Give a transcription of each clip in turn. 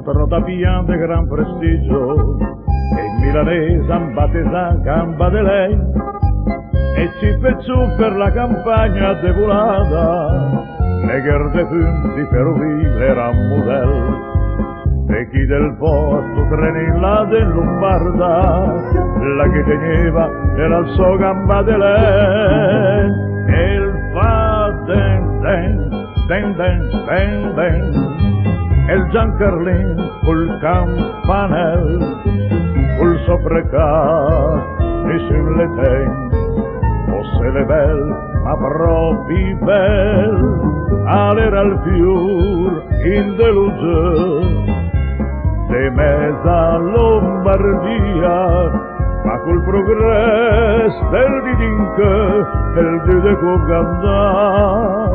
Incontro da Pian de gran prestigio e il milanese ambattesa gamba de lei e ci fecciù per la campagna devolata neger de punti per vivere a model e chi del posto trenilla del Lombarda la che teneva era il suo gamba de lei e il fa den den den den den den e il Giancarlin col campanel col soprecat e sul le ten fosse le belle ma proprio belle all'era al fiur in deluge de mezza Lombardia ma col progresso del didinque del de Cogandà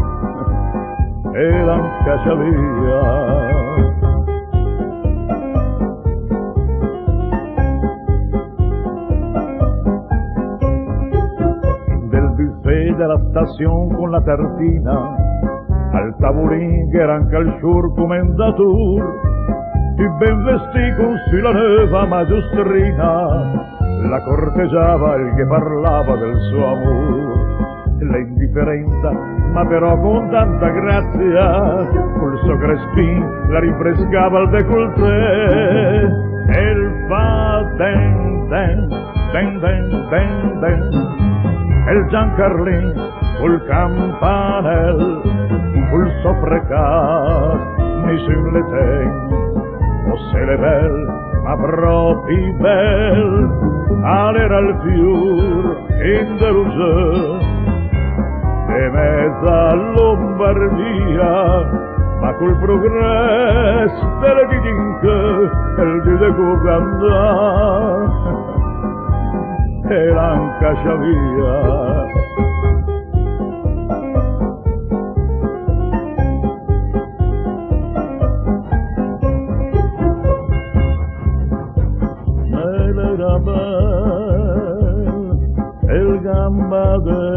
e l'anca via. Della stazione con la tartina al tavolin che era anche al sciur commendatur ti ben vestì con sulla neva magiostrina la corteggiava il che parlava del suo amor l'indifferenza ma però con tanta grazia col suo crespin la rinfrescava al décolleté e il fa den den den den den den e il Giancarlin col campanel col soprecat mi sul le ten fosse le belle ma proprio belle all'era al fiur in deluge de mezza Lombardia ma col progresso delle didinche el de Cogandà e l'anca via. E le gamba